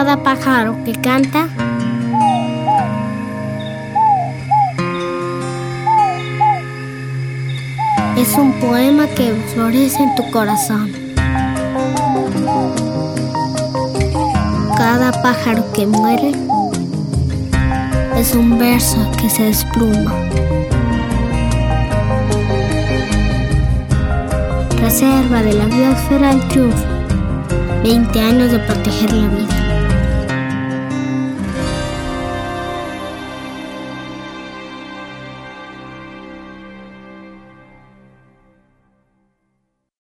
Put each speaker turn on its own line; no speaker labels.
Cada pájaro que canta es un poema que florece en tu corazón. Cada pájaro que muere es un verso que se despluma. Reserva de la biosfera El Triunfo. 20 años de proteger la vida.